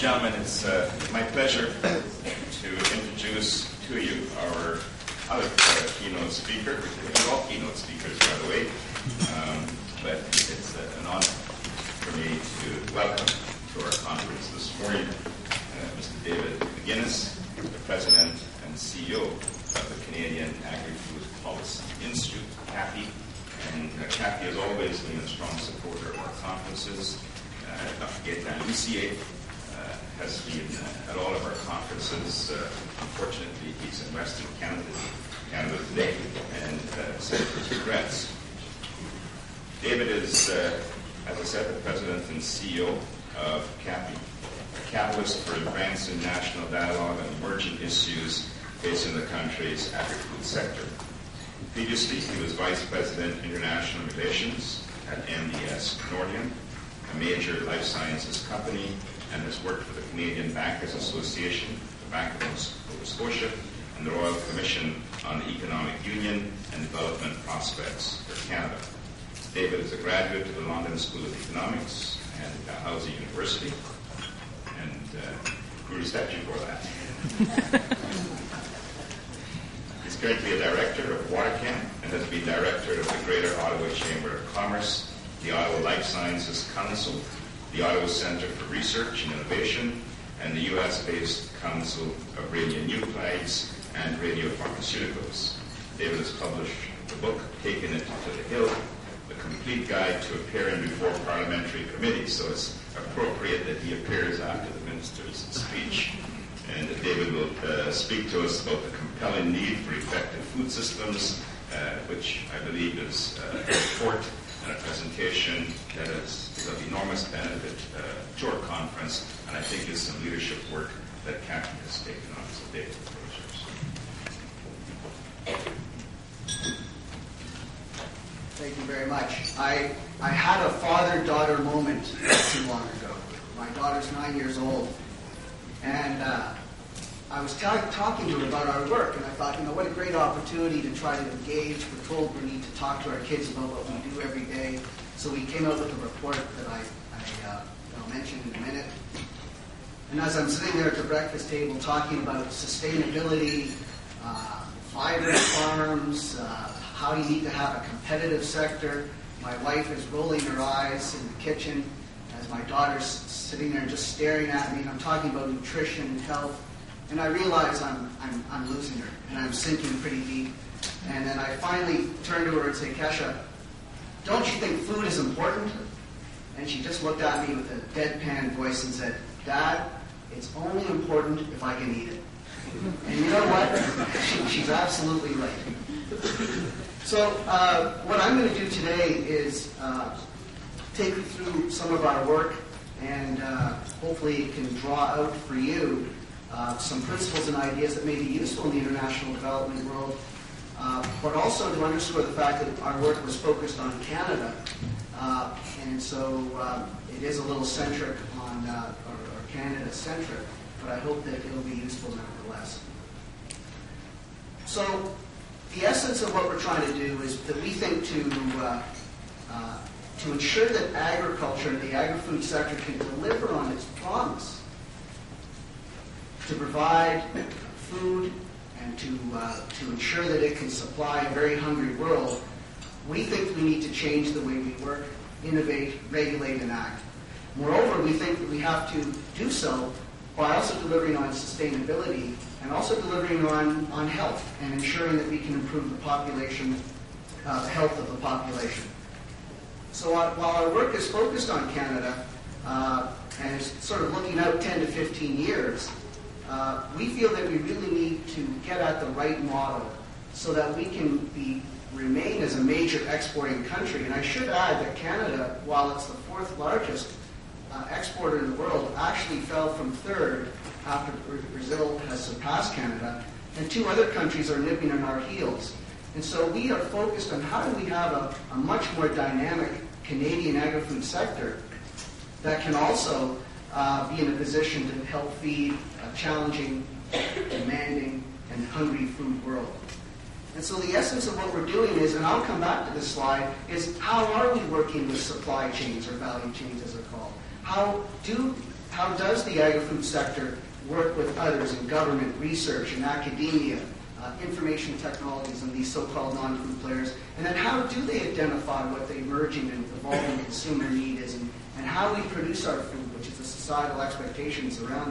gentlemen, it's my pleasure to introduce to you our other keynote speaker. We're all keynote speakers, by the way, but it's an honor for me to welcome to our conference this morning Mr. David McGuinness, the President and CEO of the Canadian Agri-Food Policy Institute, CAPI. And CAPI has always been a strong supporter of our conferences. Dr. Gaetan Lussier has been at all of our conferences. Unfortunately, he's in Western Canada today, and sends his regrets. David is, as I said, the President and CEO of CAPI, a catalyst for advancing national dialogue on emerging issues facing the country's agri-food sector. Previously, he was Vice President, International Relations at MDS Nordion, a major life sciences company, and has worked for the Canadian Bankers Association, the Bank of Nova Scotia, and the Royal Commission on Economic Union and Development Prospects for Canada. David is a graduate of the London School of Economics and Dalhousie University, and we respect you for that. He's currently a director of WaterCan and has been director of the Greater Ottawa Chamber of Commerce, the Ottawa Life Sciences Council, the Ottawa Centre for Research and Innovation, and the U.S.-based Council of Radionuclides and Radiopharmaceuticals. David has published the book, Taking It to the Hill, a complete guide to appearing before parliamentary committees, so it's appropriate that he appears after the minister's speech. And David will speak to us about the compelling need for effective food systems, which I believe is a report and a presentation that is of enormous benefit to our conference, and I think is some leadership work that CAPI has taken on. So David, the floor is yours. Thank you very much. I had a father-daughter moment not too long ago. My daughter's 9 years old, and I was talking to her about our work, and I thought, what a great opportunity to try to engage. We're told we need to talk to our kids about what we do every day. So we came out with a report that I'll mention in a minute. And as I'm sitting there at the breakfast table talking about sustainability, vibrant farms, how you need to have a competitive sector, my wife is rolling her eyes in the kitchen as my daughter's sitting there just staring at me, and I'm talking about nutrition and health. And I realize I'm losing her, and I'm sinking pretty deep. And then I finally turn to her and say, Kesha, don't you think food is important? And she just looked at me with a deadpan voice and said, Dad, it's only important if I can eat it. And you know what? She's absolutely right. So what I'm going to do today is take you through some of our work, and hopefully it can draw out for you some principles and ideas that may be useful in the international development world, but also to underscore the fact that our work was focused on Canada, and so it is a little centric on, or Canada-centric, but I hope that it'll be useful nevertheless. So the essence of what we're trying to do is that we think to ensure that agriculture and the agri-food sector can deliver on its promise to provide food and to ensure that it can supply a very hungry world, we think we need to change the way we work, innovate, regulate, and act. Moreover, we think that we have to do so by also delivering on sustainability and also delivering on health and ensuring that we can improve the population, the health of the population. So while our work is focused on Canada and is sort of looking out 10 to 15 years, we feel that we really need to get at the right model so that we can remain as a major exporting country. And I should add that Canada, while it's the fourth largest exporter in the world, actually fell from third after Brazil has surpassed Canada, and two other countries are nipping on our heels. And so we are focused on how do we have a much more dynamic Canadian agri-food sector that can also be in a position to help feed a challenging, demanding, and hungry food world. And so the essence of what we're doing is, and I'll come back to this slide, is how are we working with supply chains or value chains as they're called? How do how does the agri-food sector work with others in government, research, and academia, information technologies, and these so-called non-food players? And then how do they identify what the emerging and evolving consumer need is, and how we produce our food, which is the societal expectations around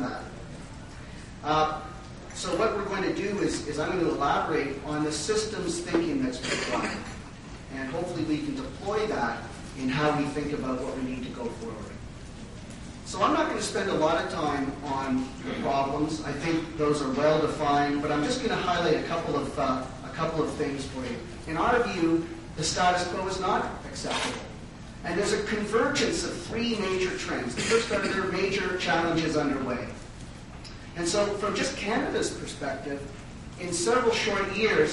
that. So what we're going to do is I'm going to elaborate on the systems thinking that's required. And hopefully we can deploy that in how we think about what we need to go forward. So I'm not going to spend a lot of time on the problems. I think those are well defined, but I'm just going to highlight a couple of things for you. In our view, the status quo is not acceptable. And there's a convergence of three major trends. The first are there are major challenges underway. And so from just Canada's perspective, in several short years,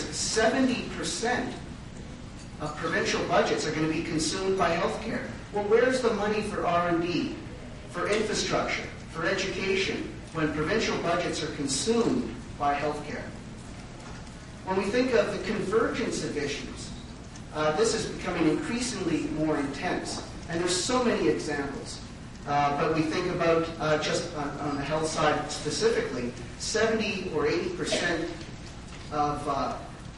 70% of provincial budgets are going to be consumed by healthcare. Well, where's the money for R&D, for infrastructure, for education, when provincial budgets are consumed by healthcare? When we think of the convergence of issues, this is becoming increasingly more intense. And there's so many examples. But we think about just on the health side specifically, 70 or 80% of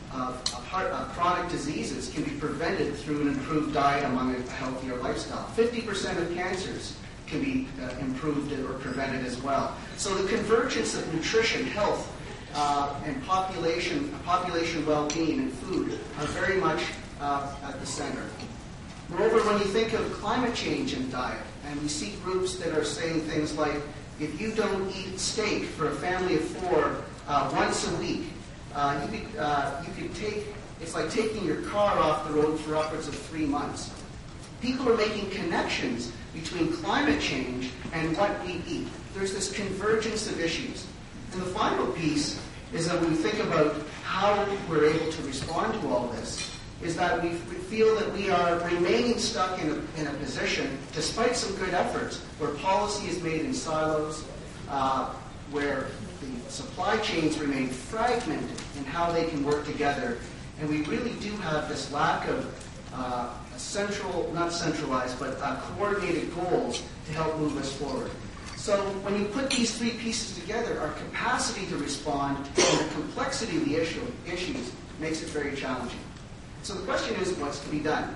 chronic diseases can be prevented through an improved diet among a healthier lifestyle. 50% of cancers can be improved or prevented as well. So the convergence of nutrition, health, and population well-being and food are very much at the center. Moreover, when you think of climate change and diet, and we see groups that are saying things like, if you don't eat steak for a family of 4 once a week, you could take, it's like taking your car off the road for upwards of 3 months. People are making connections between climate change and what we eat. There's this convergence of issues. And the final piece is that when we think about how we're able to respond to all this, is that we feel that we are remaining stuck in a position, despite some good efforts, where policy is made in silos, where the supply chains remain fragmented in how they can work together. And we really do have this lack of coordinated goals to help move us forward. So when you put these three pieces together, our capacity to respond and the complexity of the issues makes it very challenging. So the question is, what's to be done?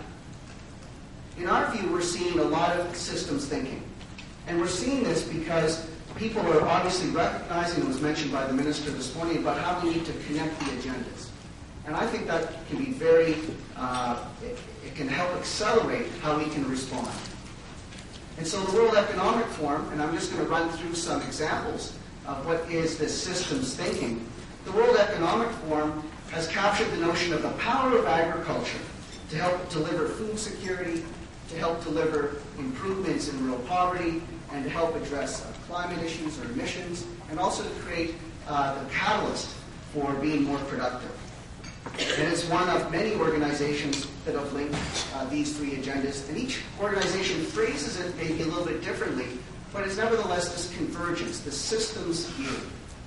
In our view, we're seeing a lot of systems thinking. And we're seeing this because people are obviously recognizing, it was mentioned by the minister this morning, about how we need to connect the agendas. And I think that can be very, it can help accelerate how we can respond. And so the World Economic Forum, and I'm just going to run through some examples of what is this systems thinking. The World Economic Forum has captured the notion of the power of agriculture to help deliver food security, to help deliver improvements in rural poverty, and to help address climate issues or emissions, and also to create the catalyst for being more productive. And it's one of many organizations that have linked these three agendas, and each organization phrases it maybe a little bit differently, but it's nevertheless this convergence, this systems view.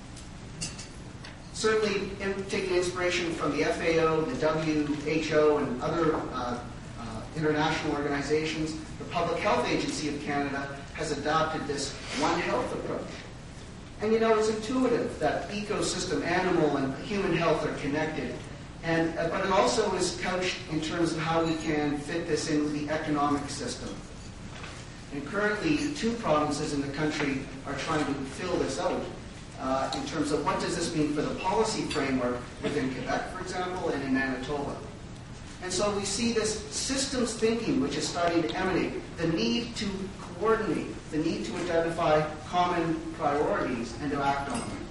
Certainly, taking inspiration from the FAO, the WHO, and other international organizations, the Public Health Agency of Canada has adopted this One Health approach. And it's intuitive that ecosystem, animal, and human health are connected. But it also is couched in terms of how we can fit this into the economic system. And currently, 2 provinces in the country are trying to fill this out. In terms of what does this mean for the policy framework within Quebec, for example, and in Manitoba. And so we see this systems thinking, which is starting to emanate, the need to coordinate, the need to identify common priorities and to act on them.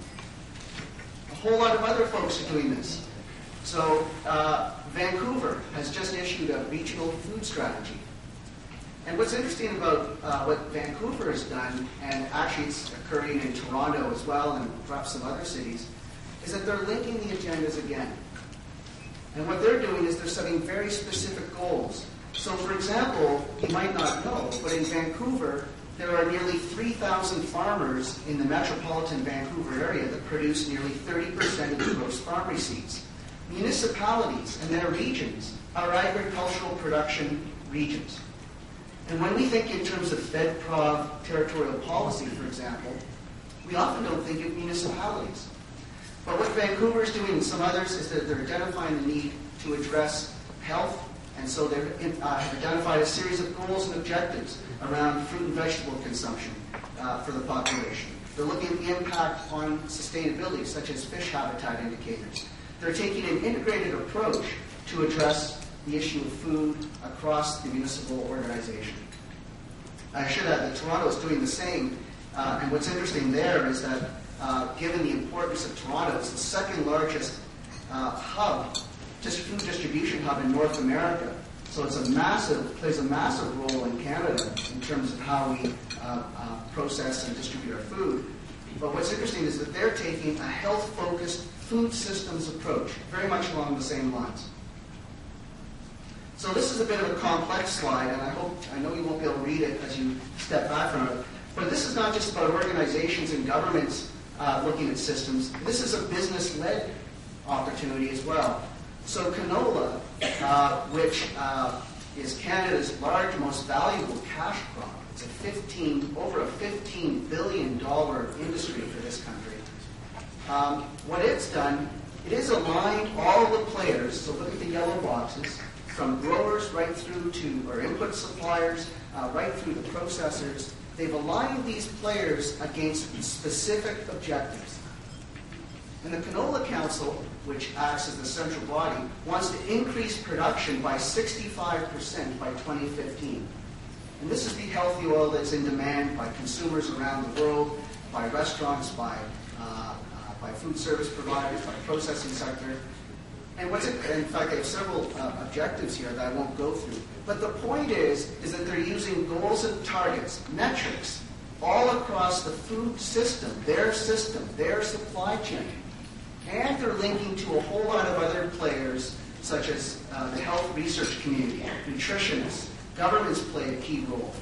A whole lot of other folks are doing this. So Vancouver has just issued a regional food strategy. And what's interesting about what Vancouver has done, and actually it's occurring in Toronto as well, and perhaps some other cities, is that they're linking the agendas again. And what they're doing is they're setting very specific goals. So, for example, you might not know, but in Vancouver, there are nearly 3,000 farmers in the metropolitan Vancouver area that produce nearly 30% of the gross farm receipts. Municipalities and their regions are agricultural production regions. And when we think in terms of FedProv territorial policy, for example, we often don't think of municipalities. But what Vancouver is doing and some others is that they're identifying the need to address health, and so they've identified a series of goals and objectives around fruit and vegetable consumption for the population. They're looking at the impact on sustainability, such as fish habitat indicators. They're taking an integrated approach to address the issue of food across the municipal organization. I should add that Toronto is doing the same, and what's interesting there is that given the importance of Toronto, it's the second largest hub, just food distribution hub in North America. So it's plays a massive role in Canada in terms of how we process and distribute our food. But what's interesting is that they're taking a health-focused food systems approach, very much along the same lines. So this is a bit of a complex slide, and I know you won't be able to read it as you step back from it. But this is not just about organizations and governments looking at systems. This is a business-led opportunity as well. So canola, which is Canada's large, most valuable cash crop, it's over a $15 billion industry for this country. What it's done, it has aligned all the players, so look at the yellow boxes, from growers right through to, or input suppliers, right through the processors. They've aligned these players against specific objectives. And the Canola Council, which acts as the central body, wants to increase production by 65% by 2015. And this is the healthy oil that's in demand by consumers around the world, by restaurants, by food service providers, by processing sector. And in fact, they have several objectives here that I won't go through. But the point is that they're using goals and targets, metrics, all across the food system, their supply chain. And they're linking to a whole lot of other players, such as the health research community, nutritionists, governments play a key role,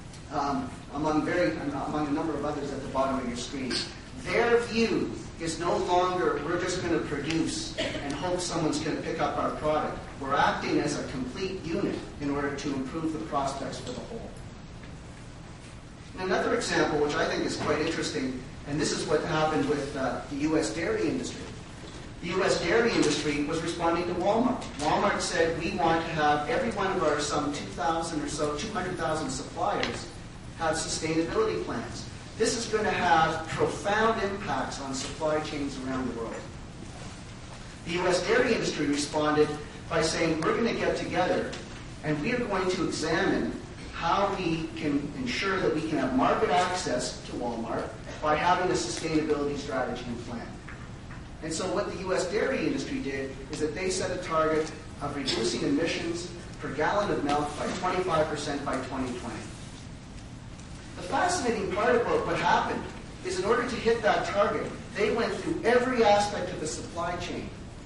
among a number of others at the bottom of your screen. Their view is no longer, we're just going to produce and hope someone's going to pick up our product. We're acting as a complete unit in order to improve the prospects for the whole. And another example, which I think is quite interesting, and this is what happened with the U.S. dairy industry. The U.S. dairy industry was responding to Walmart. Walmart said, we want to have every one of our some 2,000 or so, 200,000 suppliers have sustainability plans. This is going to have profound impacts on supply chains around the world. The U.S. dairy industry responded by saying, we're going to get together and we are going to examine how we can ensure that we can have market access to Walmart by having a sustainability strategy and plan. And so what the U.S. dairy industry did is that they set a target of reducing emissions per gallon of milk by 25% by 2020. The fascinating part about what happened is in order to hit that target, they went through every aspect of the supply chain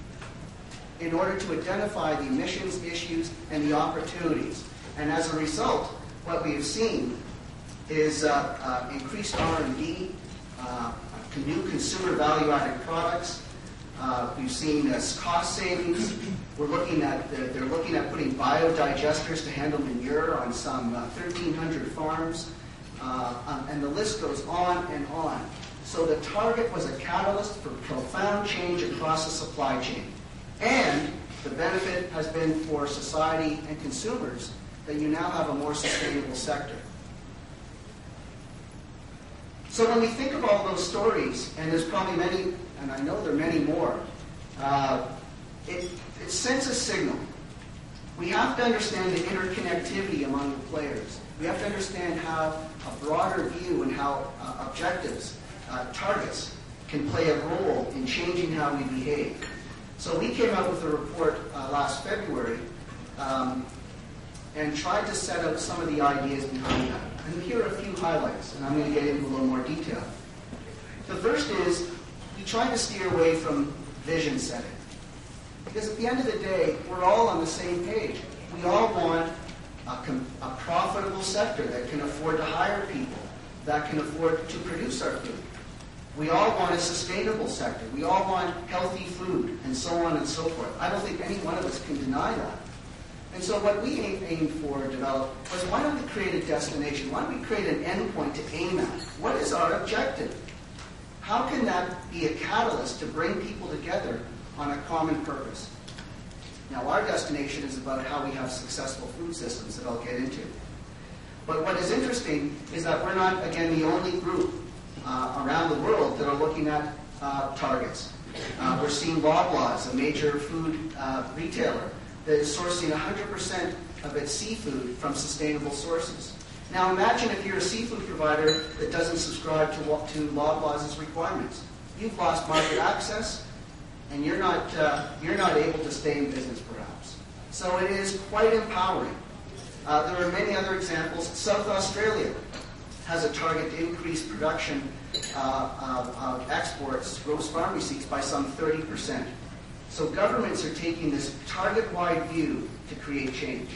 in order to identify the emissions issues and the opportunities. And as a result, what we have seen is increased R&D, new consumer value-added products. We've seen cost savings. They're looking at putting biodigesters to handle manure on some 1,300 farms. And the list goes on and on. So the target was a catalyst for profound change across the supply chain. And the benefit has been for society and consumers that you now have a more sustainable sector. So when we think of all those stories, and there's probably many, and I know there are many more, it sends a signal. We have to understand the interconnectivity among the players. We have to understand how a broader view and how objectives, targets, can play a role in changing how we behave. So we came out with a report last February and tried to set out some of the ideas behind that. And here are a few highlights, and I'm going to get into a little more detail. The first is we tried to steer away from vision setting. Because at the end of the day, we're all on the same page. We all want a profitable sector that can afford to hire people, that can afford to produce our food. We all want a sustainable sector. We all want healthy food, and so on and so forth. I don't think any one of us can deny that. And so what we aimed for or developed was, why don't we create a destination? Why don't we create an endpoint to aim at? What is our objective? How can that be a catalyst to bring people together on a common purpose? Now, our destination is about how we have successful food systems that I'll get into. But what is interesting is that we're not, again, the only group around the world that are looking at targets. We're seeing Loblaws, a major food retailer, that is sourcing 100% of its seafood from sustainable sources. Now imagine if you're a seafood provider that doesn't subscribe to Loblaws' requirements. You've lost market access, and you're not able to stay in business, perhaps. So it is quite empowering. There are many other examples. South Australia has a target to increase production of exports, gross farm receipts, by some 30%. So governments are taking this target-wide view to create change.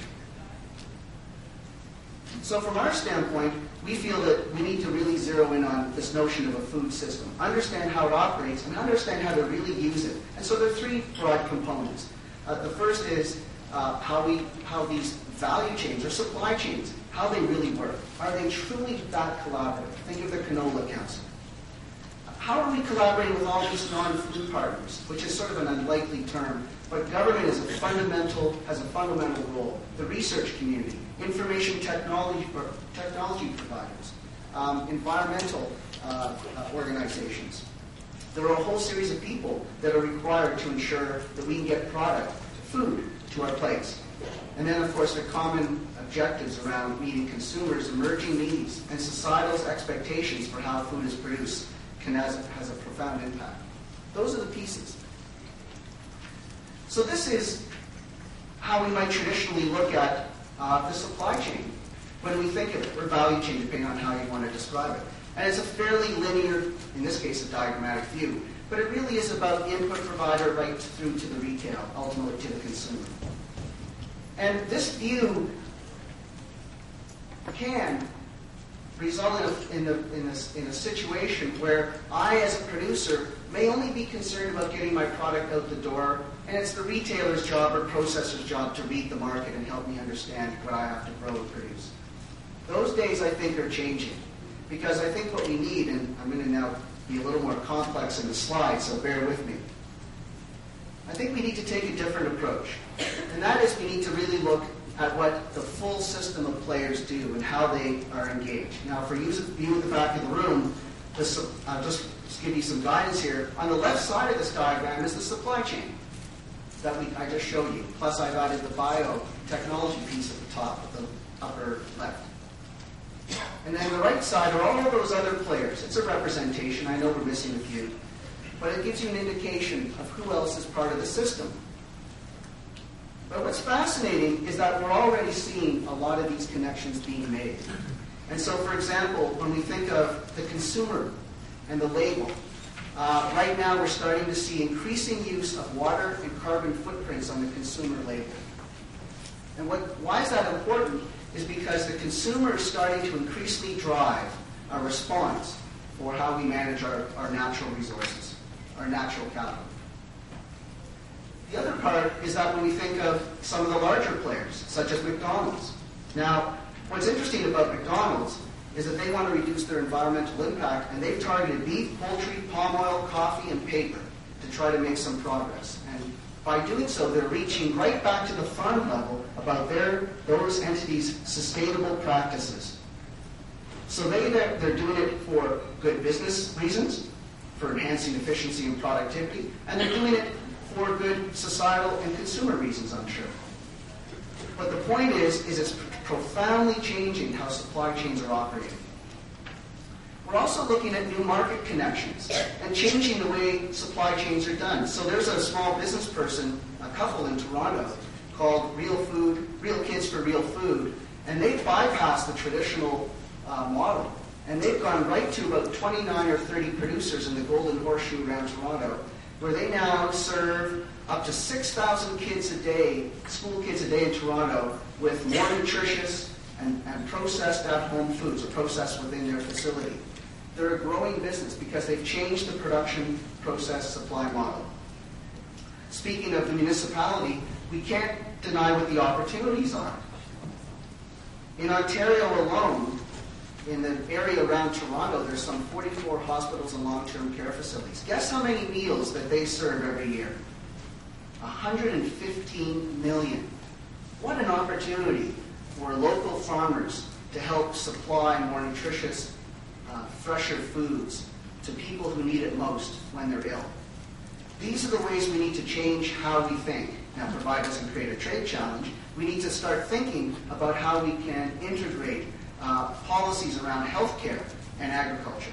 So from our standpoint, we feel that we need to really zero in on this notion of a food system, understand how it operates, and understand how to really use it. And so there are three broad components. The first is how these value chains or supply chains, how they really work. Are they truly that collaborative? Think of the Canola Council. How are we collaborating with all these non-food partners, which is sort of an unlikely term, but government has a fundamental role. The research community, information technology providers, environmental organizations. There are a whole series of people that are required to ensure that we can get product, food, to our plates. And then, of course, there are common objectives around meeting consumers' emerging needs and societal expectations for how food is produced has a profound impact. Those are the pieces. So this is how we might traditionally look at the supply chain when we think of it, or value chain, depending on how you want to describe it. And it's a fairly linear, in this case, a diagrammatic view, but it really is about input provider right through to the retail, ultimately to the consumer. And this view can result in a situation where I, as a producer, may only be concerned about getting my product out the door, and it's the retailer's job or processor's job to read the market and help me understand what I have to grow and produce. Those days, I think, are changing, because I think what we need, and I'm going to now be a little more complex in the slide, so bear with me. I think we need to take a different approach, and that is we need to really look at what the full system of players do and how they are engaged. Now, for you at the back of the room, I'll just give you some guidance here. On the left side of this diagram is the supply chain that I just showed you. Plus, I've added the biotechnology piece at the top of the upper left. And then the right side are all those other players. It's a representation. I know we're missing a few. But it gives you an indication of who else is part of the system. But what's fascinating is that we're already seeing a lot of these connections being made. And so, for example, when we think of the consumer and the label, right now we're starting to see increasing use of water and carbon footprints on the consumer label. And why is that important is because the consumer is starting to increasingly drive a response for how we manage our natural resources, our natural capital. The other part is that when we think of some of the larger players, such as McDonald's. Now, what's interesting about McDonald's is that they want to reduce their environmental impact, and they've targeted beef, poultry, palm oil, coffee, and paper to try to make some progress. And by doing so, they're reaching right back to the farm level about those entities' sustainable practices. So they're doing it for good business reasons, for enhancing efficiency and productivity, and they're doing it for good societal and consumer reasons, I'm sure. But the point is it's profoundly changing how supply chains are operating. We're also looking at new market connections and changing the way supply chains are done. So there's a small business person, a couple in Toronto, called Real Kids for Real Food, and they've bypassed the traditional model. And they've gone right to about 29 or 30 producers in the Golden Horseshoe around Toronto, where they now serve up to 6,000 kids a day, school kids a day in Toronto, with more nutritious and processed at-home foods, or processed within their facility. They're a growing business because they've changed the production process supply model. Speaking of the municipality, we can't deny what the opportunities are. In Ontario alone, in the area around Toronto, there's some 44 hospitals and long-term care facilities. Guess how many meals that they serve every year? 115 million. What an opportunity for local farmers to help supply more nutritious, fresher foods to people who need it most when they're ill. These are the ways we need to change how we think. Now, provided doesn't create a trade challenge, we need to start thinking about how we can integrate policies around healthcare and agriculture.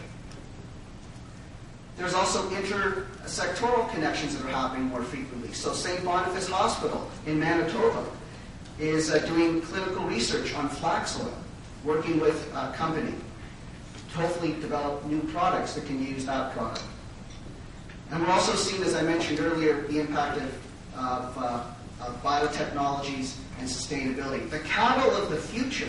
There's also intersectoral connections that are happening more frequently. So St. Boniface Hospital in Manitoba is doing clinical research on flax oil, working with a company to hopefully develop new products that can use that product. And we're also seeing, as I mentioned earlier, the impact of biotechnologies and sustainability. The cattle of the future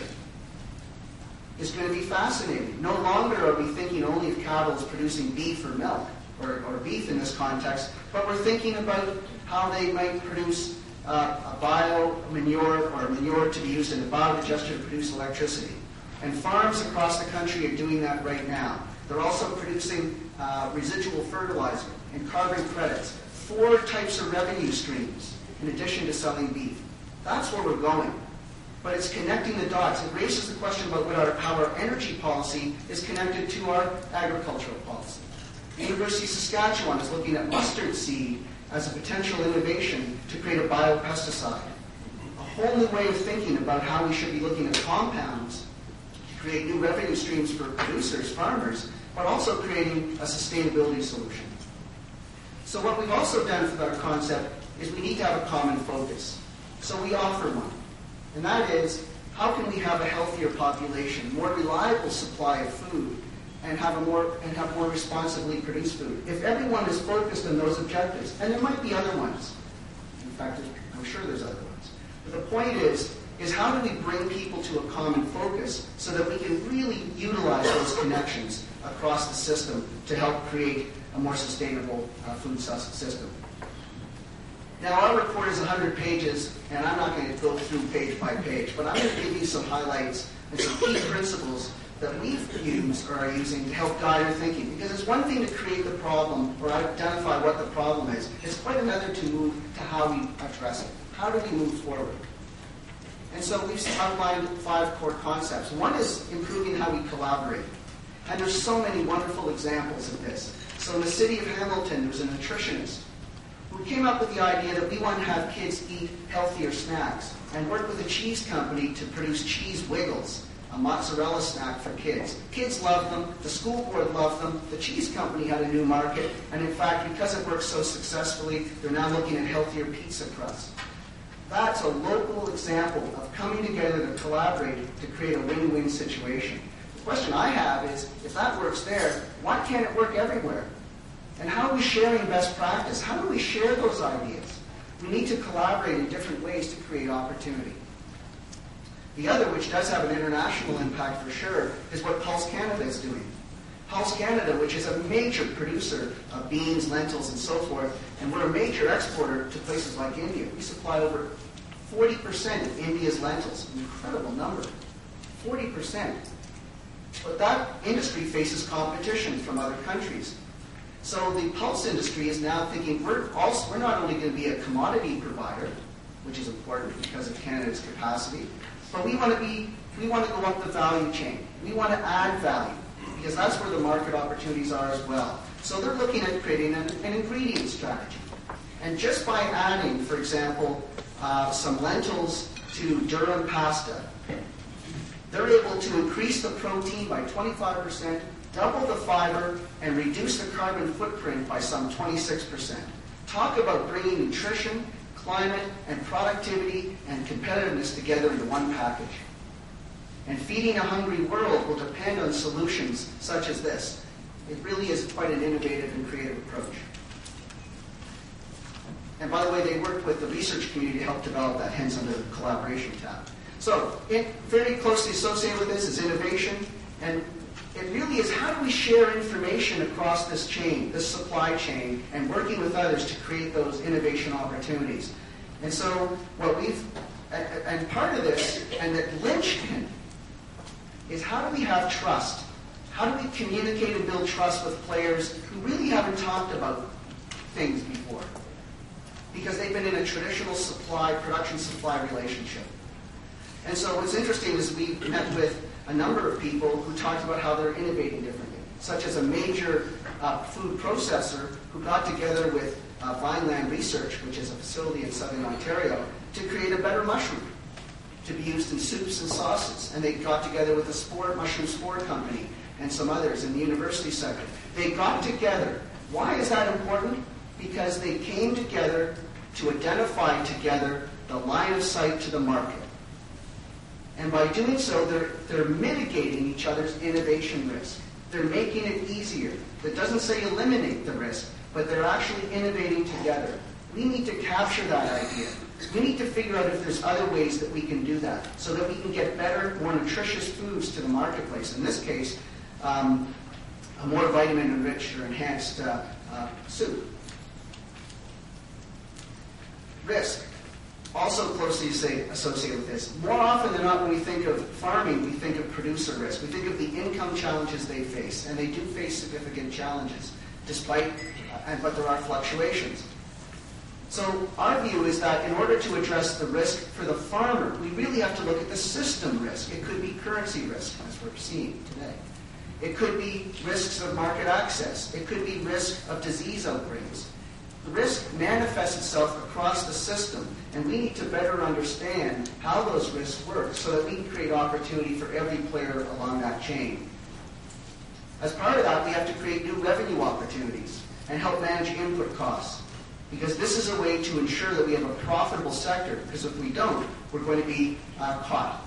is going to be fascinating. No longer are we thinking only of cattle as producing beef or milk, or beef in this context, but we're thinking about how they might produce a bio-manure or manure to be used in a biodigester to produce electricity. And farms across the country are doing that right now. They're also producing residual fertilizer and carbon credits, 4 types of revenue streams in addition to selling beef. That's where we're going. But it's connecting the dots. It raises the question about how our energy policy is connected to our agricultural policy. The University of Saskatchewan is looking at mustard seed as a potential innovation to create a biopesticide. A whole new way of thinking about how we should be looking at compounds to create new revenue streams for producers, farmers, but also creating a sustainability solution. So what we've also done for our concept is we need to have a common focus. So we offer one. And that is, how can we have a healthier population, more reliable supply of food, and have more responsibly produced food? If everyone is focused on those objectives, and there might be other ones. In fact, I'm sure there's other ones. But the point is how do we bring people to a common focus so that we can really utilize those connections across the system to help create a more sustainable food system? Now, our report is 100 pages, and I'm not going to go through page by page, but I'm going to give you some highlights and some key principles that we've used or are using to help guide our thinking. Because it's one thing to create the problem or identify what the problem is. It's quite another to move to how we address it. How do we move forward? And so we've outlined 5 core concepts. One is improving how we collaborate. And there's so many wonderful examples of this. So in the city of Hamilton, there was a nutritionist who came up with the idea that we want to have kids eat healthier snacks and worked with a cheese company to produce cheese wiggles, a mozzarella snack for kids. Kids loved them, the school board loved them, the cheese company had a new market, and in fact, because it works so successfully, they're now looking at healthier pizza crusts. That's a local example of coming together to collaborate to create a win-win situation. The question I have is, if that works there, why can't it work everywhere? And how are we sharing best practice? How do we share those ideas? We need to collaborate in different ways to create opportunity. The other, which does have an international impact for sure, is what Pulse Canada is doing. Pulse Canada, which is a major producer of beans, lentils, and so forth, and we're a major exporter to places like India. We supply over 40% of India's lentils, an incredible number, 40%. But that industry faces competition from other countries. So the pulse industry is now thinking we're not only going to be a commodity provider, which is important because of Canada's capacity, but we want to go up the value chain. We want to add value because that's where the market opportunities are as well. So they're looking at creating an ingredient strategy. And just by adding, for example, some lentils to durum pasta, they're able to increase the protein by 25%, double the fiber, and reduce the carbon footprint by some 26%. Talk about bringing nutrition, climate, and productivity and competitiveness together into one package. And feeding a hungry world will depend on solutions such as this. It really is quite an innovative and creative approach. And by the way, they worked with the research community to help develop that, hence under the collaboration tab. So, very closely associated with this is innovation, and it really is how do we share information across this chain, this supply chain, and working with others to create those innovation opportunities. And so what and part of this, and the linchpin, is how do we have trust? How do we communicate and build trust with players who really haven't talked about things before? Because they've been in a traditional production-supply relationship. And so what's interesting is we met with a number of people who talked about how they're innovating differently, such as a major food processor who got together with Vineland Research, which is a facility in southern Ontario, to create a better mushroom to be used in soups and sauces. And they got together with a mushroom sport company and some others in the university sector. They got together. Why is that important? Because they came together to identify together the line of sight to the market. And by doing so, they're mitigating each other's innovation risk. They're making it easier. That doesn't say eliminate the risk, but they're actually innovating together. We need to capture that idea. We need to figure out if there's other ways that we can do that so that we can get better, more nutritious foods to the marketplace. In this case, a more vitamin-enriched or enhanced soup. Risk. Also closely associated with this. More often than not, when we think of farming, we think of producer risk. We think of the income challenges they face, and they do face significant challenges, but there are fluctuations. So our view is that in order to address the risk for the farmer, we really have to look at the system risk. It could be currency risk, as we're seeing today. It could be risks of market access. It could be risk of disease outbreaks. The risk manifests itself across the system, and we need to better understand how those risks work so that we can create opportunity for every player along that chain. As part of that, we have to create new revenue opportunities and help manage input costs, because this is a way to ensure that we have a profitable sector, because if we don't, we're going to be caught.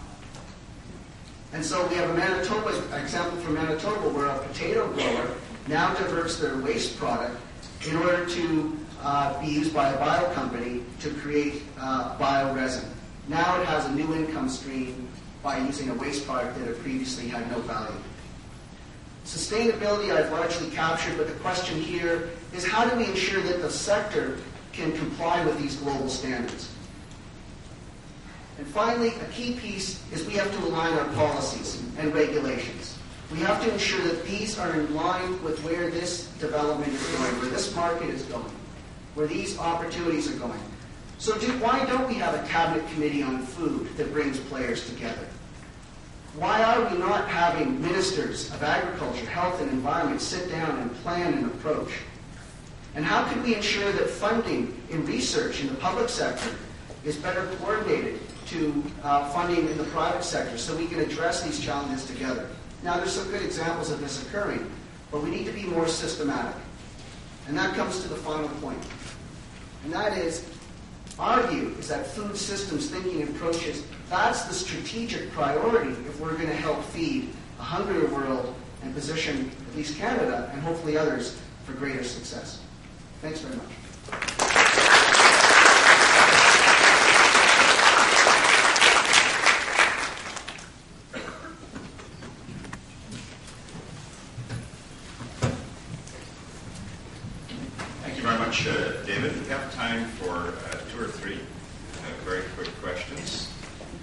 And so we have an example from Manitoba where a potato grower now diverts their waste product in order to be used by a bio company to create bioresin. Now it has a new income stream by using a waste product that it previously had no value. Sustainability I've largely captured, but the question here is how do we ensure that the sector can comply with these global standards? And finally, a key piece is we have to align our policies and regulations. We have to ensure that these are in line with where this development is going, where this market is going, where these opportunities are going. So why don't we have a cabinet committee on food that brings players together? Why are we not having ministers of agriculture, health, and environment sit down and plan an approach? And how can we ensure that funding in research in the public sector is better coordinated to funding in the private sector so we can address these challenges together? Now, there's some good examples of this occurring, but we need to be more systematic. And that comes to the final point. And that is, our view is that food systems thinking approaches, that's the strategic priority if we're going to help feed a hungrier world and position at least Canada and hopefully others for greater success. Thanks very much. David, we have time for 2 or 3 very quick questions.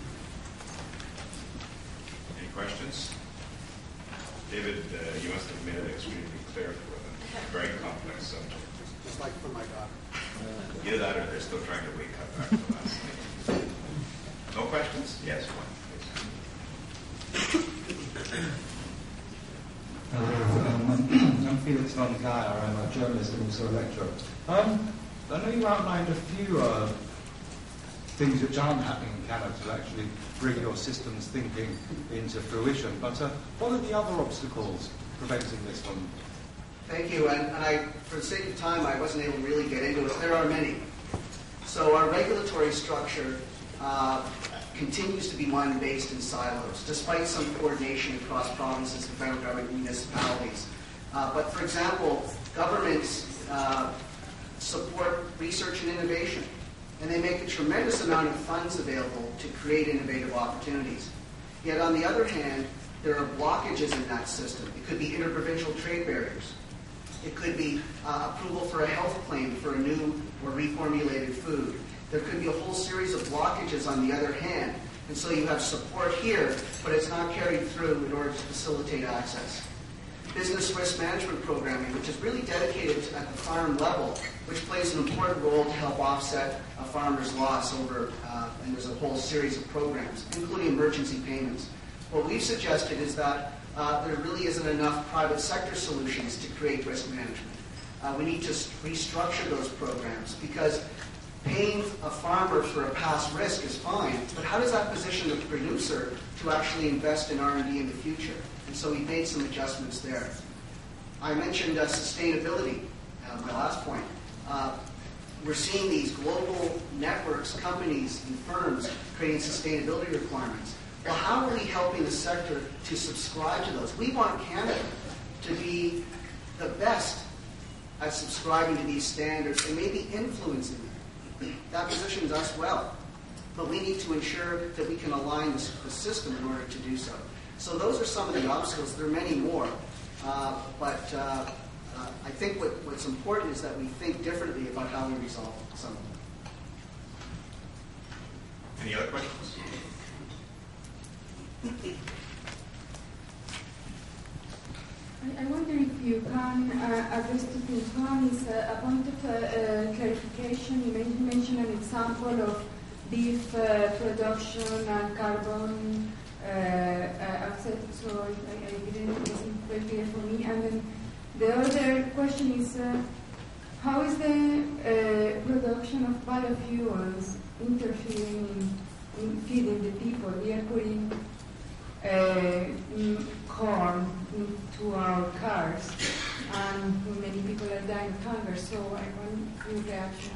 Any questions? David, you must have made it extremely clear for them. Very complex subject. Just like for my daughter. Either that or they're still trying to wake up after last night. No questions? Yes, one, please. I'm Felix von Geyer. I'm a journalist and also a lecturer. I know you outlined a few things which aren't happening in Canada to actually bring your systems thinking into fruition, but what are the other obstacles preventing this from? Thank you, and for the sake of time, I wasn't able to really get into it. There are many. So our regulatory structure continues to be one based in silos, despite some coordination across provinces, the federal government, municipalities. But for example, governments support research and innovation, and they make a tremendous amount of funds available to create innovative opportunities. Yet on the other hand, there are blockages in that system. It could be interprovincial trade barriers. It could be approval for a health claim for a new or reformulated food. There could be a whole series of blockages on the other hand. And so you have support here, but it's not carried through in order to facilitate access. Business risk management programming, which is really dedicated at the farm level, which plays an important role to help offset a farmer's loss over, and there's a whole series of programs, including emergency payments. What we've suggested is that there really isn't enough private sector solutions to create risk management. We need to restructure those programs because paying a farmer for a past risk is fine, but how does that position the producer to actually invest in R&D in the future? And so we made some adjustments there. I mentioned sustainability, my last point. We're seeing these global networks, companies, and firms creating sustainability requirements. Well, how are we helping the sector to subscribe to those? We want Canada to be the best at subscribing to these standards and maybe influencing them. That positions us well. But we need to ensure that we can align the system in order to do so. So those are some of the obstacles. There are many more. But I think what's important is that we think differently about how we resolve some of them. Any other questions? I wonder if you can address two things. One is a point of clarification. You mentioned an example of beef production and carbon offset, so it wasn't very clear for me. And then the other question is, how is the production of biofuels interfering in feeding the people? We are putting corn into our cars, and many people are dying of hunger, so I want your reaction.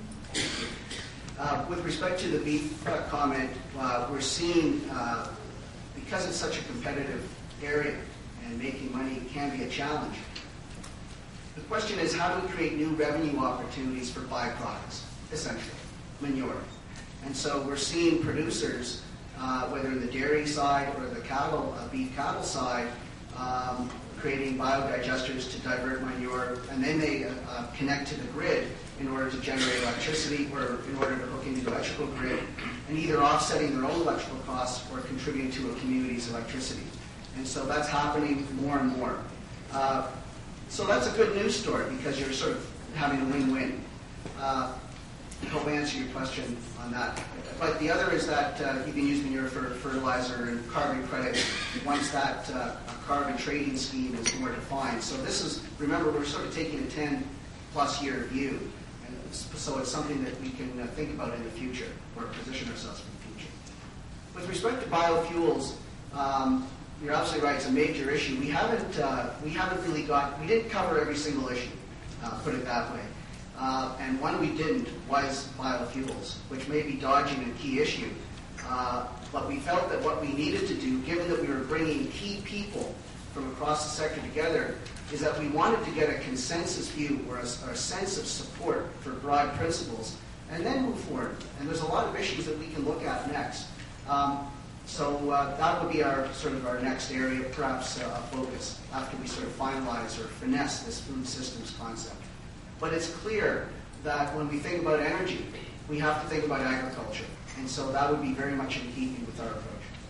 With respect to the beef comment, we're seeing, because it's such a competitive area and making money can be a challenge, the question is how do we create new revenue opportunities for byproducts, essentially, manure. And so we're seeing producers, whether in the dairy side or the cattle, beef cattle side, creating biodigesters to divert manure, and then they connect to the grid in order to generate electricity or in order to hook into the electrical grid, and either offsetting their own electrical costs or contributing to a community's electricity. And so that's happening more and more. So that's a good news story because you're sort of having a win-win. I hope I answer your question on that. But the other is that you can use manure for fertilizer and carbon credit once that carbon trading scheme is more defined. So this is, remember, we're sort of taking a 10-plus year view. And so it's something that we can think about in the future or position ourselves for the future. With respect to biofuels, you're absolutely right. It's a major issue. We didn't cover every single issue, put it that way. And one we didn't was biofuels, which may be dodging a key issue. But we felt that what we needed to do, given that we were bringing key people from across the sector together, is that we wanted to get a consensus view or a sense of support for broad principles and then move forward. And there's a lot of issues that we can look at next. So that would be our next area, perhaps a focus after we sort of finalize or finesse this food systems concept. But it's clear that when we think about energy, we have to think about agriculture. And so that would be very much in keeping with our approach.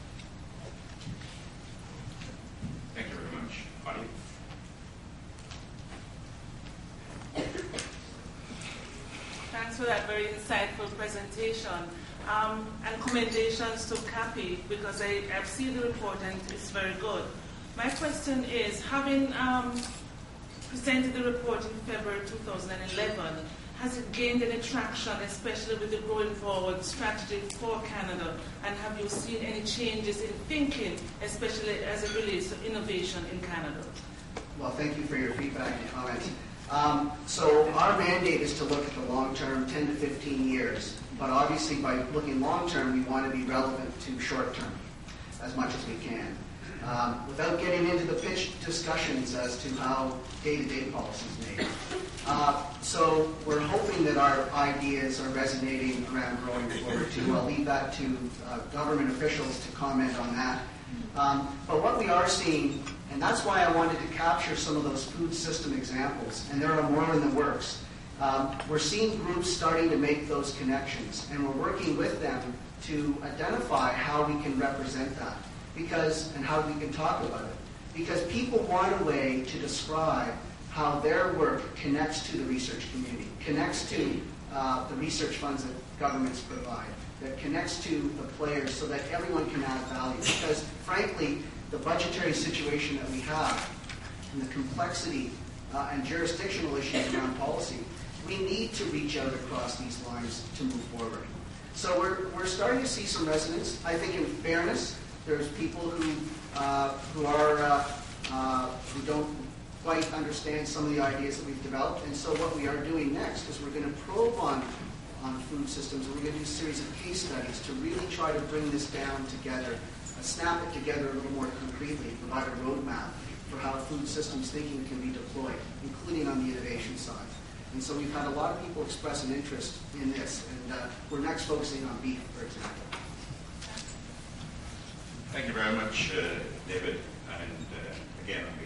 Thank you very much. Audie? Thanks for that very insightful presentation. And commendations to CAPI because I've seen the report and it's very good. My question is, having presented the report in February 2011, has it gained any traction, especially with the Growing Forward strategy for Canada? And have you seen any changes in thinking, especially as it relates to innovation in Canada? Well, thank you for your feedback and comments. So our mandate is to look at the long term, 10 to 15 years. But obviously, by looking long term, we want to be relevant to short term as much as we can. Without getting into the pitch discussions as to how day-to-day policy is made. So we're hoping that our ideas are resonating around Growing Forward too. I'll leave that to government officials to comment on that. But what we are seeing, and that's why I wanted to capture some of those food system examples, and there are more in the works, We're seeing groups starting to make those connections, and we're working with them to identify how we can represent that, and how we can talk about it. Because people want a way to describe how their work connects to the research community, connects to the research funds that governments provide, that connects to the players so that everyone can add value. Because frankly, the budgetary situation that we have and the complexity and jurisdictional issues around policy, we need to reach out across these lines to move forward. So we're starting to see some resonance. I think in fairness, there's people who don't quite understand some of the ideas that we've developed. And so what we are doing next is we're going to probe on food systems, and we're going to do a series of case studies to really try to bring this down together, snap it together a little more concretely, provide a roadmap for how food systems thinking can be deployed, including on the innovation side. And so we've had a lot of people express an interest in this, and we're next focusing on beef, for example. Thank you very much, David. And again,